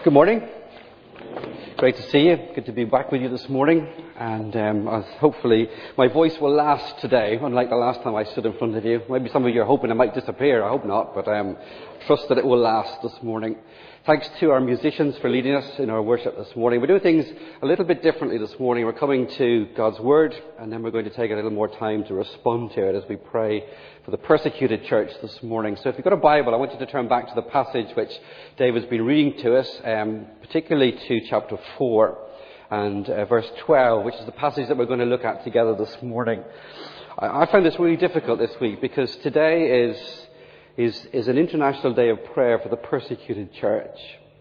Good morning. Great to see you. Good to be back with you this morning. And hopefully my voice will last today, unlike the last time I stood in front of you. Maybe some of you are hoping it might disappear. I hope not, but trust that it will last this morning. Thanks to our musicians for leading us in our worship this morning. We're doing things a little bit differently this morning. We're coming to God's Word, and then we're going to take a little more time to respond to it as we pray for the persecuted church this morning. So if you've got a Bible, I want you to turn back to the passage which David's been reading to us, particularly to chapter 4 and verse 12, which is the passage that we're going to look at together this morning. I found this really difficult this week because today is an international day of prayer for the persecuted church.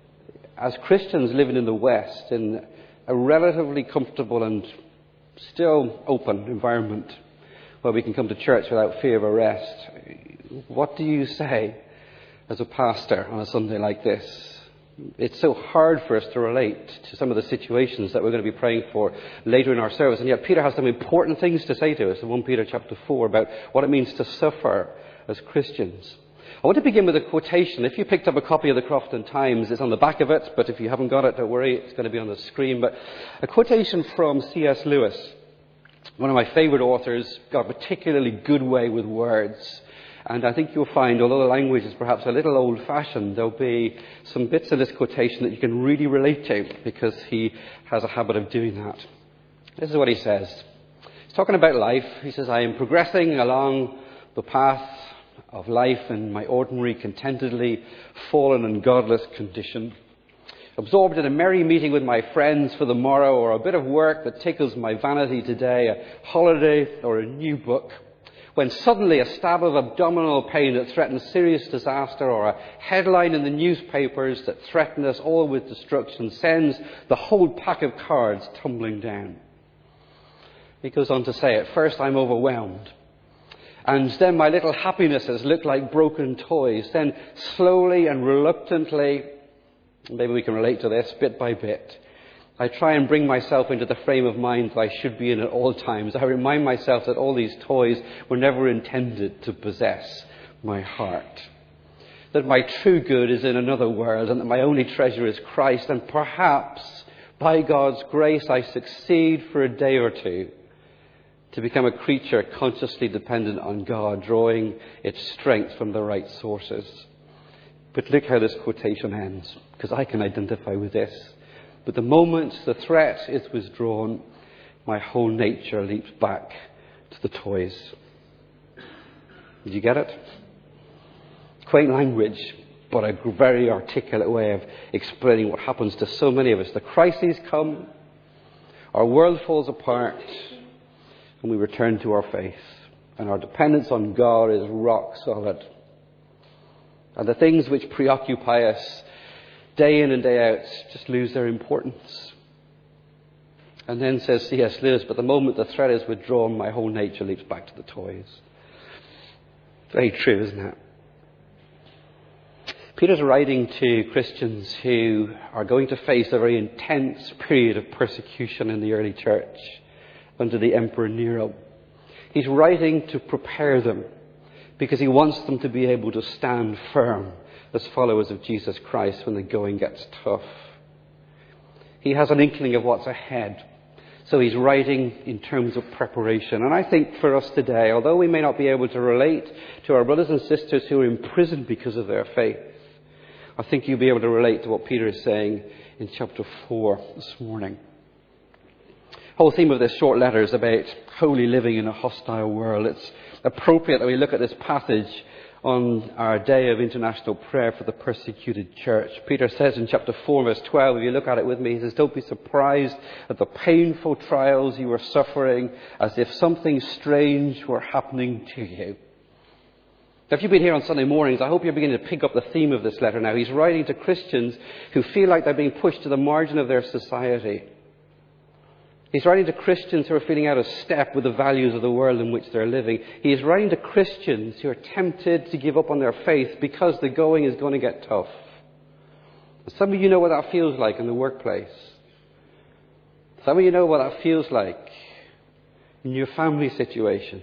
As Christians living in the West, in a relatively comfortable and still open environment where we can come to church without fear of arrest, what do you say as a pastor on a Sunday like this? It's so hard for us to relate to some of the situations that we're going to be praying for later in our service. And yet Peter has some important things to say to us in 1 Peter chapter 4 about what it means to suffer as Christians. I want to begin with a quotation. If you picked up a copy of the Crofton Times, it's on the back of it, but if you haven't got it, don't worry, it's going to be on the screen. But a quotation from C.S. Lewis, one of my favourite authors, got a particularly good way with words. And I think you'll find, although the language is perhaps a little old-fashioned, there'll be some bits of this quotation that you can really relate to because he has a habit of doing that. This is what he says. He's talking about life. He says, I am progressing along the path of life in my ordinary, contentedly fallen and godless condition, absorbed in a merry meeting with my friends for the morrow, or a bit of work that tickles my vanity today, a holiday or a new book, when suddenly a stab of abdominal pain that threatens serious disaster, or a headline in the newspapers that threatens us all with destruction, sends the whole pack of cards tumbling down. He goes on to say, at first I'm overwhelmed. And then my little happinesses look like broken toys. Then slowly and reluctantly, maybe we can relate to this, bit by bit, I try and bring myself into the frame of mind that I should be in at all times. I remind myself that all these toys were never intended to possess my heart. That my true good is in another world and that my only treasure is Christ. And perhaps, by God's grace, I succeed for a day or two to become a creature consciously dependent on God, drawing its strength from the right sources. But look how this quotation ends, because I can identify with this. But the moment the threat is withdrawn, my whole nature leaps back to the toys. Did you get it? Quaint language, but a very articulate way of explaining what happens to so many of us. The crises come, our world falls apart, and we return to our faith. And our dependence on God is rock solid. And the things which preoccupy us day in and day out just lose their importance. And then says C.S. Lewis, but the moment the threat is withdrawn, my whole nature leaps back to the toys. Very true, isn't it? Peter's writing to Christians who are going to face a very intense period of persecution in the early church under the Emperor Nero. He's writing to prepare them because he wants them to be able to stand firm as followers of Jesus Christ when the going gets tough. He has an inkling of what's ahead. So he's writing in terms of preparation. And I think for us today, although we may not be able to relate to our brothers and sisters who are in prison because of their faith, I think you'll be able to relate to what Peter is saying in chapter 4 this morning. The whole theme of this short letter is about holy living in a hostile world. It's appropriate that we look at this passage on our day of international prayer for the persecuted church. Peter says in chapter 4, verse 12, if you look at it with me, he says, don't be surprised at the painful trials you are suffering as if something strange were happening to you. Now, if you've been here on Sunday mornings, I hope you're beginning to pick up the theme of this letter now. He's writing to Christians who feel like they're being pushed to the margin of their society. He's writing to Christians who are feeling out of step with the values of the world in which they're living. He is writing to Christians who are tempted to give up on their faith because the going is going to get tough. Some of you know what that feels like in the workplace. Some of you know what that feels like in your family situations.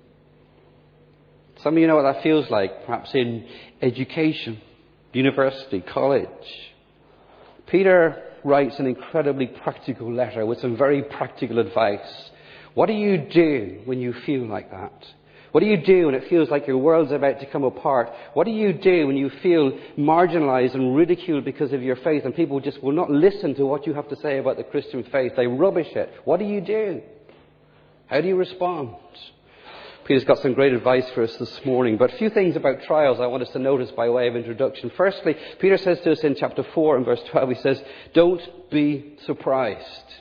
Some of you know what that feels like perhaps in education, university, college. Peter writes an incredibly practical letter with some very practical advice. What do you do when you feel like that? What do you do when it feels like your world's about to come apart? What do you do when you feel marginalized and ridiculed because of your faith and people just will not listen to what you have to say about the Christian faith? They rubbish it. What do you do? How do you respond? Peter's got some great advice for us this morning, but a few things about trials I want us to notice by way of introduction. Firstly, Peter says to us in chapter 4 and verse 12, he says, don't be surprised.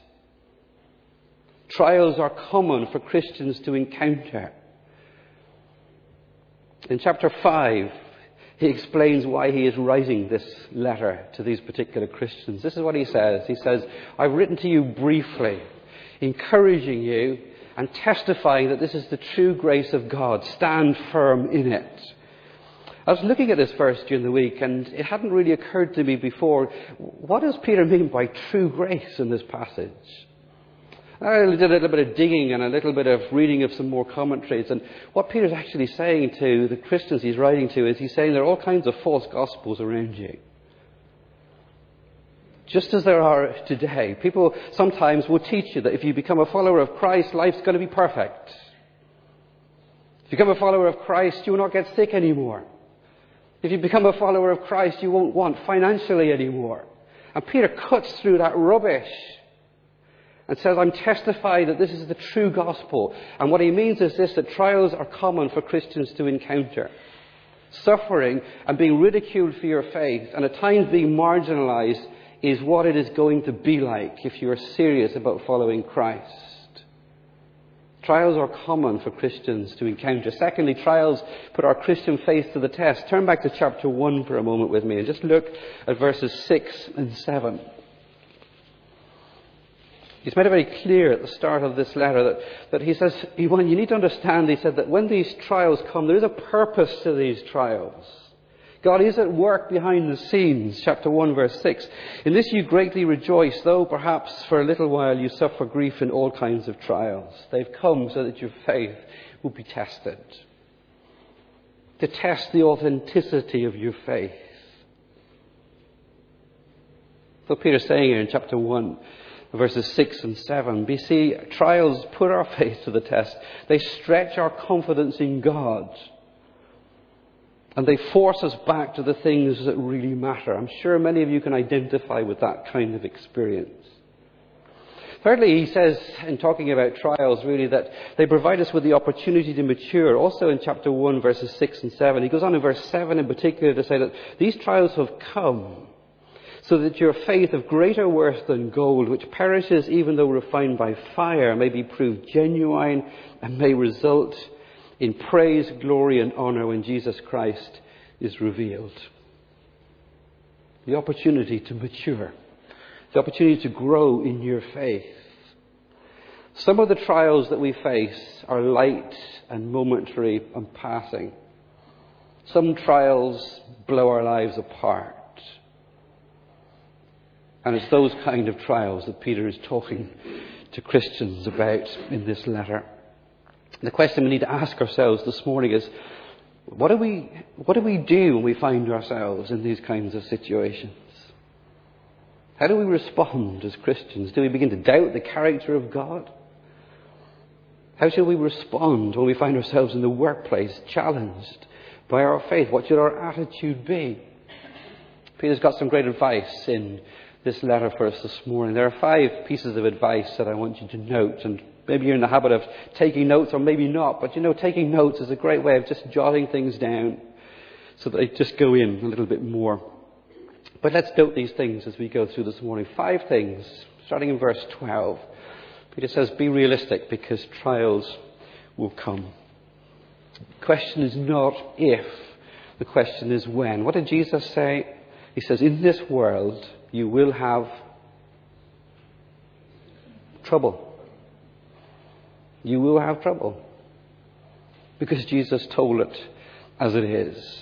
Trials are common for Christians to encounter. In chapter 5, he explains why he is writing this letter to these particular Christians. This is what he says. He says, I've written to you briefly, encouraging you and testifying that this is the true grace of God. Stand firm in it. I was looking at this verse during the week, and it hadn't really occurred to me before. What does Peter mean by true grace in this passage? I did a little bit of digging and a little bit of reading of some more commentaries. And what Peter's actually saying to the Christians he's writing to is he's saying there are all kinds of false gospels around you. Just as there are today. People sometimes will teach you that if you become a follower of Christ, life's going to be perfect. If you become a follower of Christ, you will not get sick anymore. If you become a follower of Christ, you won't want financially anymore. And Peter cuts through that rubbish and says, I'm testifying that this is the true gospel. And what he means is this, that trials are common for Christians to encounter. Suffering and being ridiculed for your faith, and at times being marginalized, is what it is going to be like if you are serious about following Christ. Trials are common for Christians to encounter. Secondly, trials put our Christian faith to the test. Turn back to chapter 1 for a moment with me and just look at verses 6 and 7. He's made it very clear at the start of this letter that he says, you need to understand, he said, that when these trials come, there is a purpose to these trials. God is at work behind the scenes. Chapter 1, verse 6. In this you greatly rejoice, though perhaps for a little while you suffer grief in all kinds of trials. They've come so that your faith will be tested. To test the authenticity of your faith. So Peter's saying here in chapter 1, verses 6 and 7. You see, trials put our faith to the test. They stretch our confidence in God. And they force us back to the things that really matter. I'm sure many of you can identify with that kind of experience. Thirdly, he says, in talking about trials, really, that they provide us with the opportunity to mature. Also in chapter 1, verses 6 and 7. He goes on in verse 7 in particular to say that these trials have come so that your faith of greater worth than gold, which perishes even though refined by fire, may be proved genuine and may result in praise, glory and honour when Jesus Christ is revealed. The opportunity to mature. The opportunity to grow in your faith. Some of the trials that we face are light and momentary and passing. Some trials blow our lives apart. And it's those kind of trials that Peter is talking to Christians about in this letter. The question we need to ask ourselves this morning is, what do we do when we find ourselves in these kinds of situations? How do we respond as Christians? Do we begin to doubt the character of God? How should we respond when we find ourselves in the workplace challenged by our faith? What should our attitude be? Peter's got some great advice in this letter for us this morning. There are 5 pieces of advice that I want you to note, and maybe you're in the habit of taking notes or maybe not, but taking notes is a great way of just jotting things down so that they just go in a little bit more. But let's note these things as we go through this morning. 5 things, starting in verse 12. Peter says, be realistic because trials will come. The question is not if, the question is when. What did Jesus say? He says, in this world you will have trouble. You will have trouble. Because Jesus told it as it is.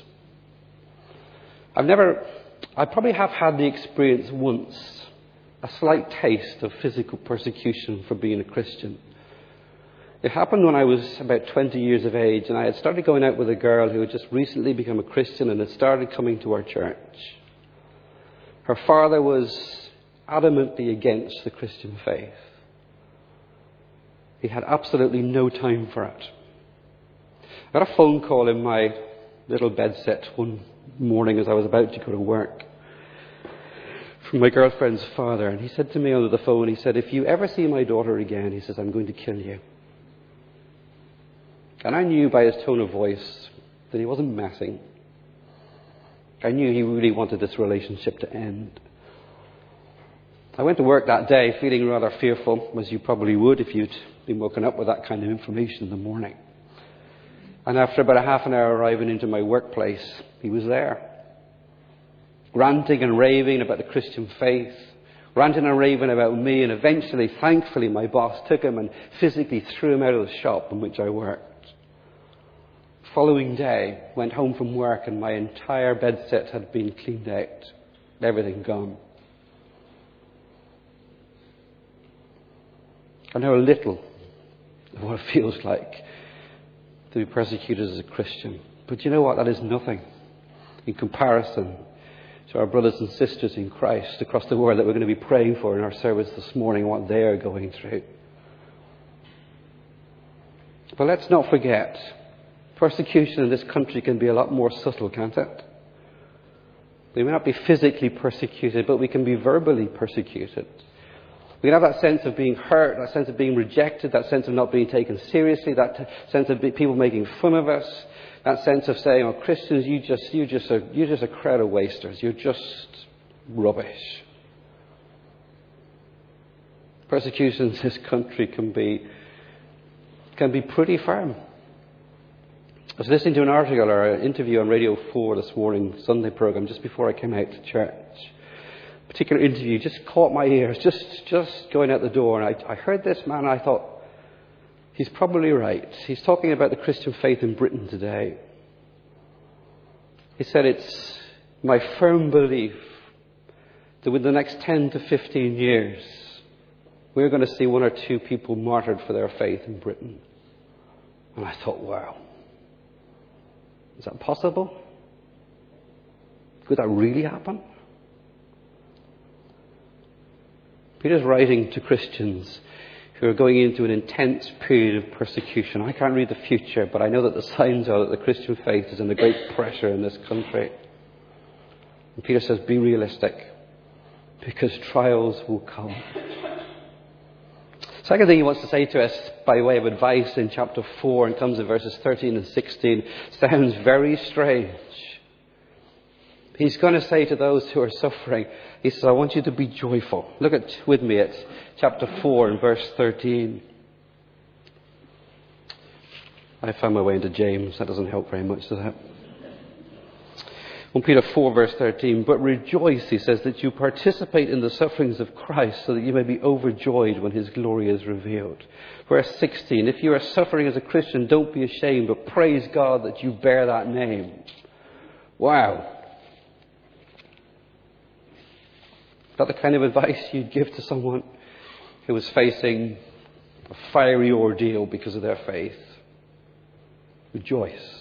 I probably have had the experience once, a slight taste of physical persecution for being a Christian. It happened when I was about 20 years of age, and I had started going out with a girl who had just recently become a Christian and had started coming to our church. Her father was adamantly against the Christian faith. He had absolutely no time for it. I got a phone call in my little bedsit one morning as I was about to go to work from my girlfriend's father, and he said to me over the phone, he said, "If you ever see my daughter again," he says, "I'm going to kill you." And I knew by his tone of voice that he wasn't messing. I knew he really wanted this relationship to end. I went to work that day feeling rather fearful, as you probably would if you'd been woken up with that kind of information in the morning. And after about a half an hour arriving into my workplace, he was there, ranting and raving about the Christian faith, ranting and raving about me, and eventually, thankfully, my boss took him and physically threw him out of the shop in which I worked. Following day, went home from work and my entire bedsit had been cleaned out, everything gone. I know a little of what it feels like to be persecuted as a Christian. But you know what? That is nothing in comparison to our brothers and sisters in Christ across the world that we're going to be praying for in our service this morning, what they are going through. But let's not forget, persecution in this country can be a lot more subtle, can't it? We may not be physically persecuted, but we can be verbally persecuted. We can have that sense of being hurt, that sense of being rejected, that sense of not being taken seriously, that sense of people making fun of us, that sense of saying, "Oh, Christians, you're just a crowd of wasters. You're just rubbish." Persecution in this country can be pretty firm. I was listening to an article or an interview on Radio 4 this morning, Sunday program, just before I came out to church. A particular interview just caught my ears, just going out the door. And I heard this man, and I thought, he's probably right. He's talking about the Christian faith in Britain today. He said, "It's my firm belief that within the next 10 to 15 years, we're going to see one or two people martyred for their faith in Britain." And I thought, wow. Is that possible? Could that really happen? Peter's writing to Christians who are going into an intense period of persecution. I can't read the future, but I know that the signs are that the Christian faith is under great pressure in this country. And Peter says, be realistic, because trials will come. Second thing he wants to say to us by way of advice in chapter 4 and comes in verses 13 and 16 sounds very strange. He's going to say to those who are suffering, he says, "I want you to be joyful." Look with me at chapter 4 and verse 13. I found my way into James. That doesn't help very much, does it? 1 Peter 4 verse 13, "But rejoice," he says, "that you participate in the sufferings of Christ, so that you may be overjoyed when his glory is revealed." Verse 16, "If you are suffering as a Christian, don't be ashamed, but praise God that you bear that name." Wow. Is that the kind of advice you'd give to someone who was facing a fiery ordeal because of their faith? Rejoice.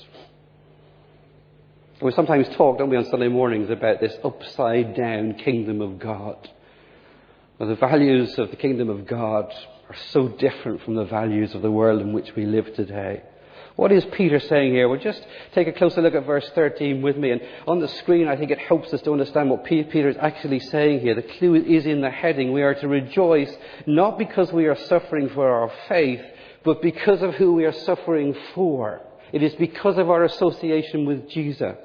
We sometimes talk, don't we, on Sunday mornings about this upside-down kingdom of God. Well, the values of the kingdom of God are so different from the values of the world in which we live today. What is Peter saying here? Well, just take a closer look at verse 13 with me. And on the screen, I think it helps us to understand what Peter is actually saying here. The clue is in the heading. We are to rejoice not because we are suffering for our faith, but because of who we are suffering for. It is because of our association with Jesus.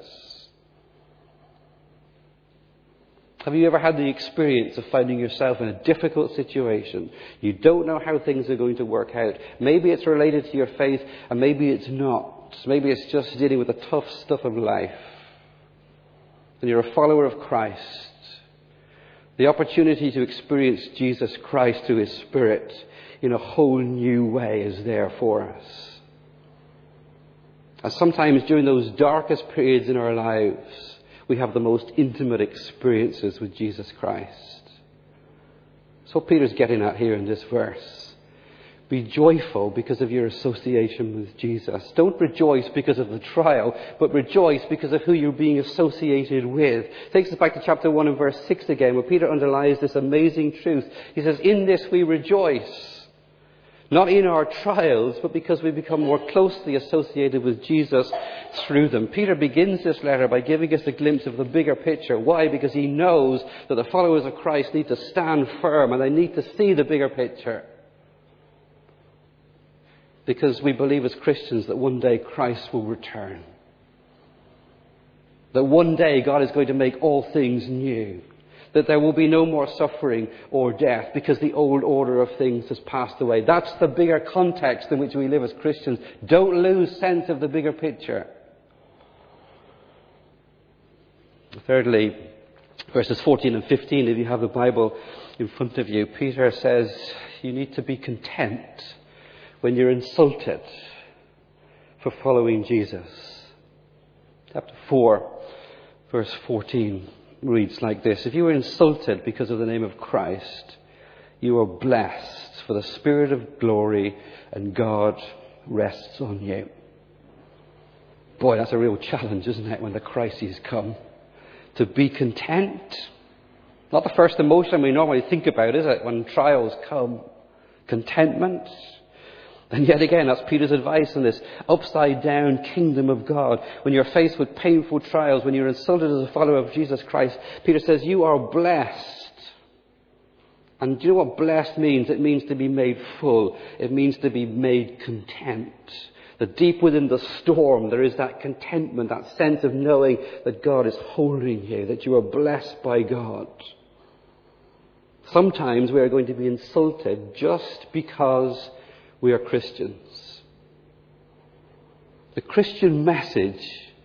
Have you ever had the experience of finding yourself in a difficult situation? You don't know how things are going to work out. Maybe it's related to your faith, and maybe it's not. Maybe it's just dealing with the tough stuff of life. And you're a follower of Christ. The opportunity to experience Jesus Christ through his Spirit in a whole new way is there for us. And sometimes during those darkest periods in our lives, we have the most intimate experiences with Jesus Christ. That's what Peter's getting at here in this verse. Be joyful because of your association with Jesus. Don't rejoice because of the trial, but rejoice because of who you're being associated with. Takes us back to chapter 1 and verse 6 again, where Peter underlines this amazing truth. He says, in this we rejoice. Not in our trials, but because we become more closely associated with Jesus through them. Peter begins this letter by giving us a glimpse of the bigger picture. Why? Because he knows that the followers of Christ need to stand firm and they need to see the bigger picture. Because we believe as Christians that one day Christ will return. That one day God is going to make all things new. That there will be no more suffering or death because the old order of things has passed away. That's the bigger context in which we live as Christians. Don't lose sense of the bigger picture. Thirdly, verses 14 and 15, if you have the Bible in front of you, Peter says you need to be content when you're insulted for following Jesus. Chapter 4, verse 14 reads like this. If you were insulted because of the name of Christ, you are blessed, for the Spirit of glory and God rests on you. Boy, that's a real challenge, isn't it, when the crises come? To be content. Not the first emotion we normally think about, is it, when trials come? Contentment. And yet again, that's Peter's advice in this upside down kingdom of God. When you're faced with painful trials, when you're insulted as a follower of Jesus Christ, Peter says you are blessed. And do you know what blessed means? It means to be made full. It means to be made content. That deep within the storm, there is that contentment, that sense of knowing that God is holding you, that you are blessed by God. Sometimes we are going to be insulted just because we are Christians. The Christian message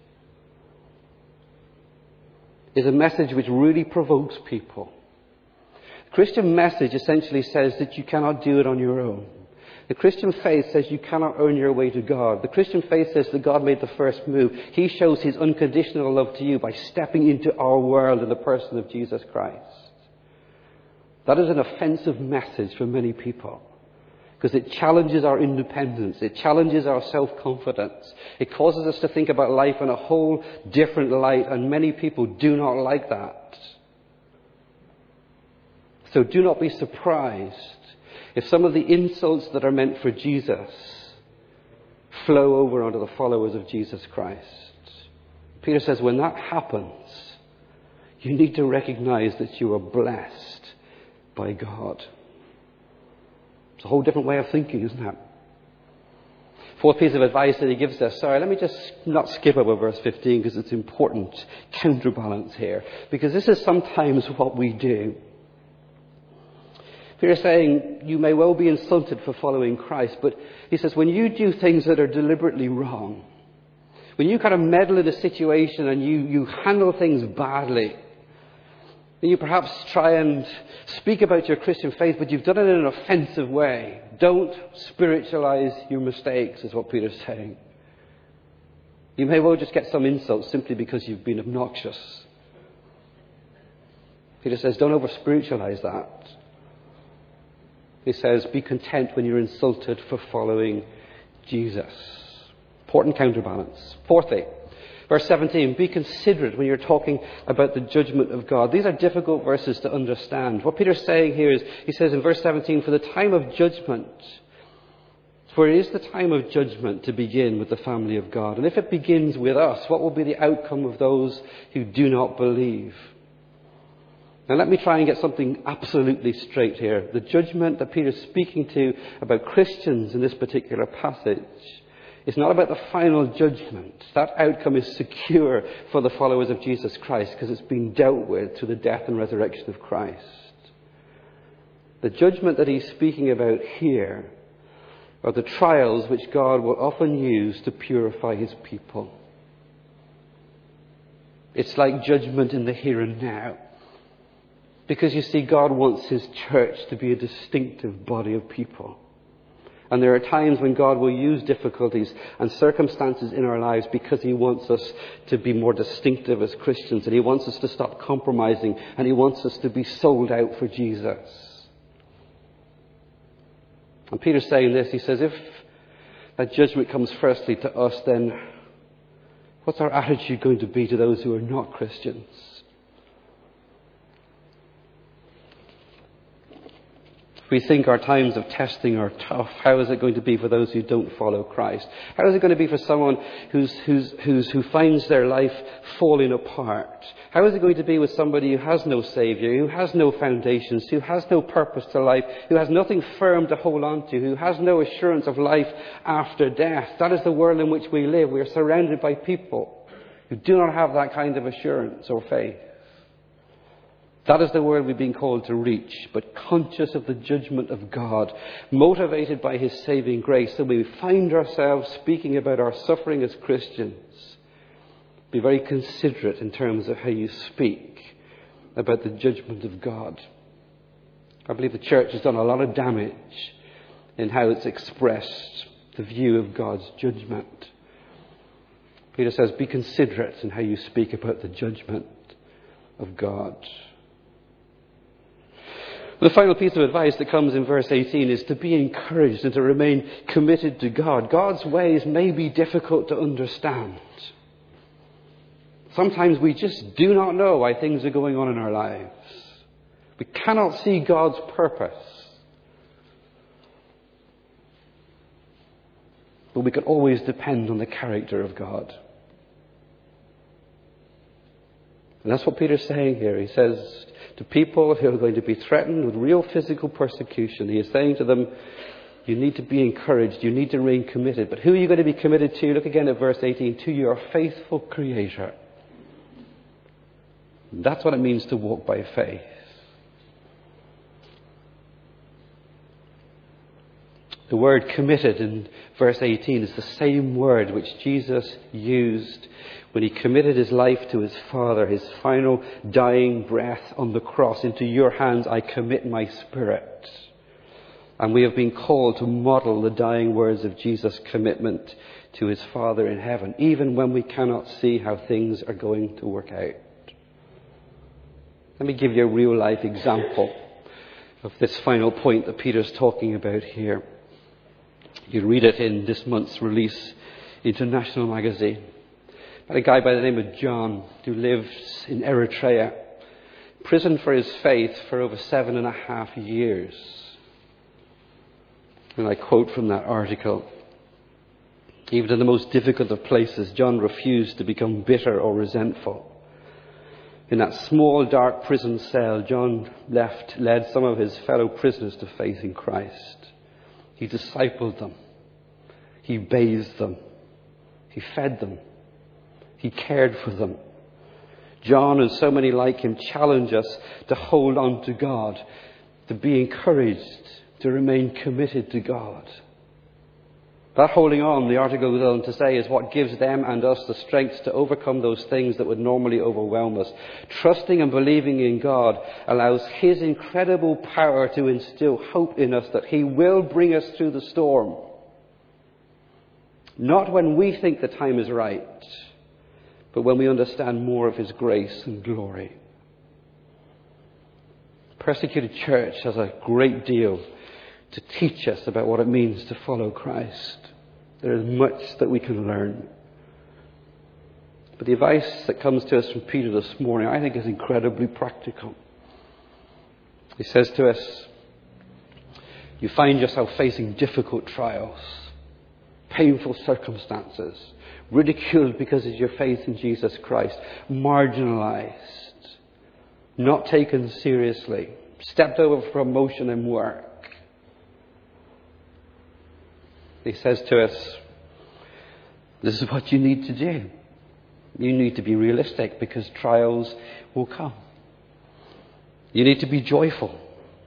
is a message which really provokes people. The Christian message essentially says that you cannot do it on your own. The Christian faith says you cannot earn your way to God. The Christian faith says that God made the first move. He shows his unconditional love to you by stepping into our world in the person of Jesus Christ. That is an offensive message for many people. Because it challenges our independence. It challenges our self-confidence. It causes us to think about life in a whole different light. And many people do not like that. So do not be surprised if some of the insults that are meant for Jesus flow over onto the followers of Jesus Christ. Peter says when that happens, you need to recognize that you are blessed by God. It's a whole different way of thinking, isn't it? Fourth piece of advice that he gives us. Sorry, let me just not skip over verse 15 because it's important. Counterbalance here. Because this is sometimes what we do. Peter's saying you may well be insulted for following Christ, but he says when you do things that are deliberately wrong, when you kind of meddle in a situation and you handle things badly, and you perhaps try and speak about your Christian faith, but you've done it in an offensive way. Don't spiritualize your mistakes, is what Peter's saying. You may well just get some insults simply because you've been obnoxious. Peter says, don't over-spiritualize that. He says, be content when you're insulted for following Jesus. Important counterbalance. Fourthly, verse 17, be considerate when you're talking about the judgment of God. These are difficult verses to understand. What Peter's saying here is, he says in verse 17, for the time of judgment, for it is the time of judgment to begin with the family of God. And if it begins with us, what will be the outcome of those who do not believe? Now let me try and get something absolutely straight here. The judgment that Peter's speaking to about Christians in this particular passage is not about the final judgment. That outcome is secure for the followers of Jesus Christ because it's been dealt with through the death and resurrection of Christ. The judgment that he's speaking about here are the trials which God will often use to purify his people. It's like judgment in the here and now. Because you see, God wants his church to be a distinctive body of people. And there are times when God will use difficulties and circumstances in our lives because he wants us to be more distinctive as Christians. And he wants us to stop compromising. And he wants us to be sold out for Jesus. And Peter's saying this. He says, if that judgment comes firstly to us, then what's our attitude going to be to those who are not Christians? If we think our times of testing are tough, how is it going to be for those who don't follow Christ? How is it going to be for someone who finds their life falling apart? How is it going to be with somebody who has no Saviour, who has no foundations, who has no purpose to life, who has nothing firm to hold on to, who has no assurance of life after death? That is the world in which we live. We are surrounded by people who do not have that kind of assurance or faith. That is the world we've been called to reach, but conscious of the judgment of God, motivated by His saving grace, so we find ourselves speaking about our suffering as Christians. Be very considerate in terms of how you speak about the judgment of God. I believe the church has done a lot of damage in how it's expressed the view of God's judgment. Peter says, be considerate in how you speak about the judgment of God. The final piece of advice that comes in verse 18 is to be encouraged and to remain committed to God. God's ways may be difficult to understand. Sometimes we just do not know why things are going on in our lives. We cannot see God's purpose. But we can always depend on the character of God. And that's what Peter's saying here. He says to people who are going to be threatened with real physical persecution, he is saying to them, you need to be encouraged, you need to remain committed. But who are you going to be committed to? Look again at verse 18, to your faithful Creator. That's what it means to walk by faith. The word committed in verse 18 is the same word which Jesus used when He committed His life to His Father, His final dying breath on the cross. Into your hands I commit my spirit. And we have been called to model the dying words of Jesus' commitment to His Father in heaven, even when we cannot see how things are going to work out. Let me give you a real life example of this final point that Peter's talking about here. You read it in this month's Release International magazine. A guy by the name of John who lives in Eritrea, imprisoned for his faith for over 7.5 years. And I quote from that article, even in the most difficult of places, John refused to become bitter or resentful. In that small, dark prison cell, John led some of his fellow prisoners to faith in Christ. He discipled them. He bathed them. He fed them. He cared for them. John and so many like him challenge us to hold on to God, to be encouraged, to remain committed to God. That holding on, the article goes on to say, is what gives them and us the strength to overcome those things that would normally overwhelm us. Trusting and believing in God allows His incredible power to instill hope in us that He will bring us through the storm. Not when we think the time is right, but when we understand more of His grace and glory. Persecuted church has a great deal to teach us about what it means to follow Christ. There is much that we can learn. But the advice that comes to us from Peter this morning, I think, is incredibly practical. He says to us, you find yourself facing difficult trials, painful circumstances, ridiculed because of your faith in Jesus Christ, marginalized, not taken seriously, stepped over for promotion in work. He says to us, this is what you need to do. You need to be realistic because trials will come. You need to be joyful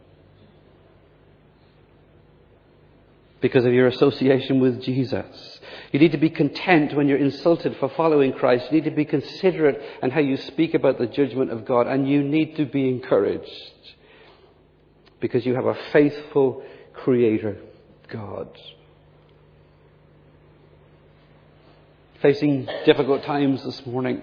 because of your association with Jesus. You need to be content when you're insulted for following Christ. You need to be considerate in how you speak about the judgment of God. And you need to be encouraged because you have a faithful Creator, God. Facing difficult times this morning,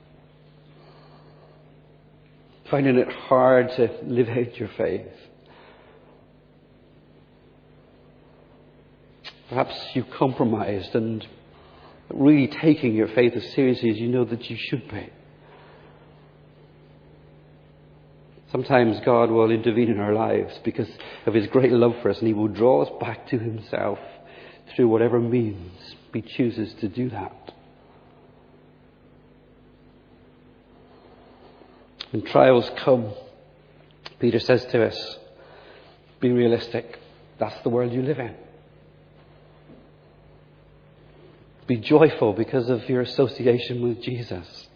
finding it hard to live out your faith. Perhaps you've compromised and really taking your faith as seriously as you know that you should be. Sometimes God will intervene in our lives because of His great love for us, and He will draw us back to Himself through whatever means He chooses to do that. When trials come, Peter says to us, be realistic. That's the world you live in. Be joyful because of your association with Jesus.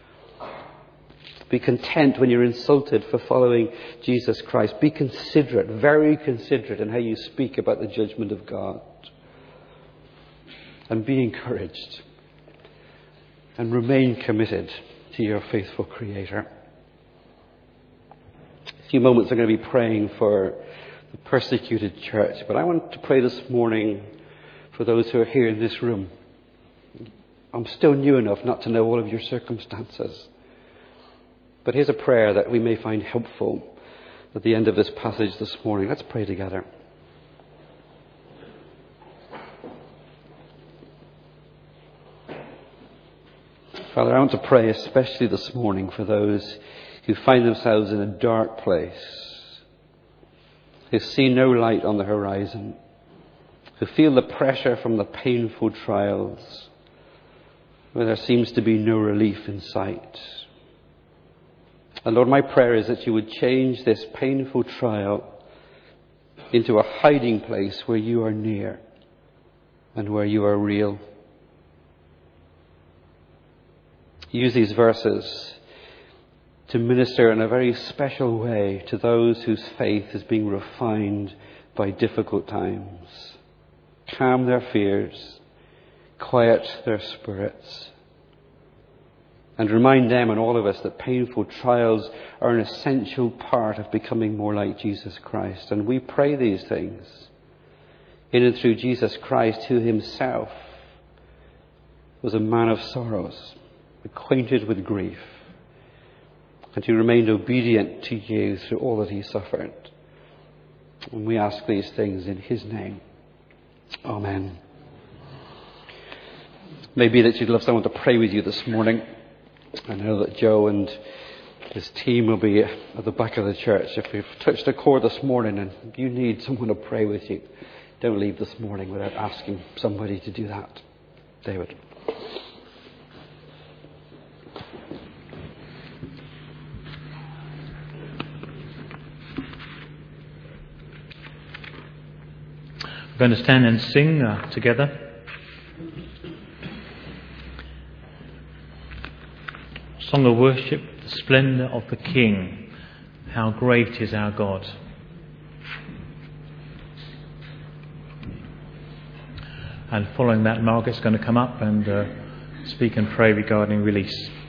Be content when you're insulted for following Jesus Christ. Be considerate, very considerate in how you speak about the judgment of God. And be encouraged. And remain committed to your faithful Creator. A few moments I'm going to be praying for the persecuted church. But I want to pray this morning for those who are here in this room. I'm still new enough not to know all of your circumstances. But here's a prayer that we may find helpful at the end of this passage this morning. Let's pray together. Father, I want to pray especially this morning for those who find themselves in a dark place, who see no light on the horizon, who feel the pressure from the painful trials, where there seems to be no relief in sight. And Lord, my prayer is that you would change this painful trial into a hiding place where you are near and where you are real. Use these verses to minister in a very special way to those whose faith is being refined by difficult times. Calm their fears, quiet their spirits, and remind them and all of us that painful trials are an essential part of becoming more like Jesus Christ. And we pray these things in and through Jesus Christ, who Himself was a man of sorrows, acquainted with grief, and who remained obedient to you through all that He suffered. And we ask these things in His name. Amen. Maybe that you'd love someone to pray with you this morning. I know that Joe and his team will be at the back of the church. If you've touched a chord this morning and you need someone to pray with you, don't leave this morning without asking somebody to do that. David. We're going to stand and sing together. Song of worship, the splendour of the King. How great is our God. And following that, Margaret's going to come up and speak and pray regarding release.